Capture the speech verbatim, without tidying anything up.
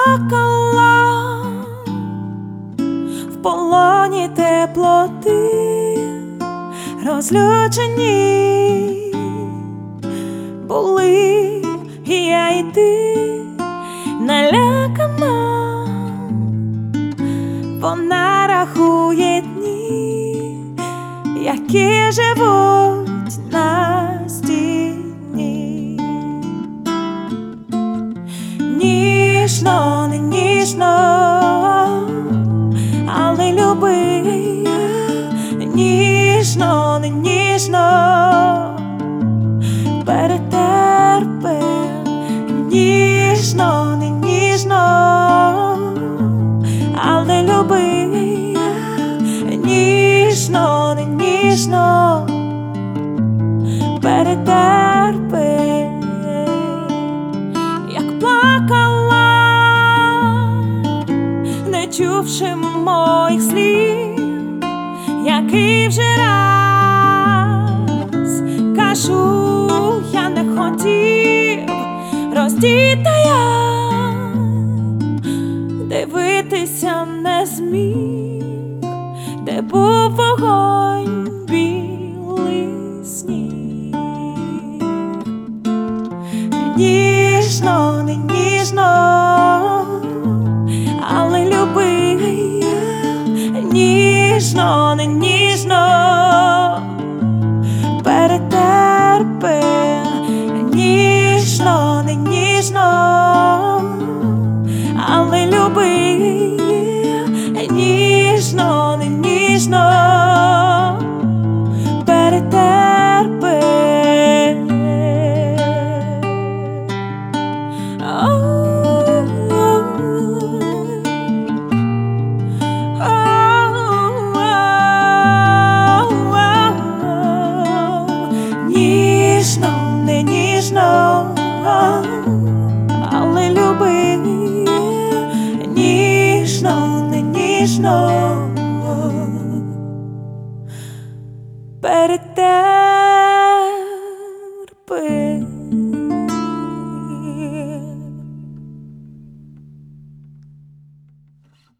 плакала в полоні теплоти, розлючені були і я, і ти, налякана. Вона рахує дні, які живуть на стіні. Ніжно, не ніжно, але люби. Ніжно, не ніжно, перетерпи. Ніжно, не ніжно, але люби. Ніжно, не ніжно, перетерпи. Як плакала, не чувши моїх слів, який вже раз кажу, я не хотів, роздіта я, дивитися не зміг, де був вогонь, білий сніг. Ніжно, не ніжно, але люби. Ніжно, не ніжно, перетерпи. Ніжно, не ніжно, але люби. Ніжно, не ніжно, перетерпи. Ніжно, не ніжно, але люби. Ніжно, не ніжно, перетерпи.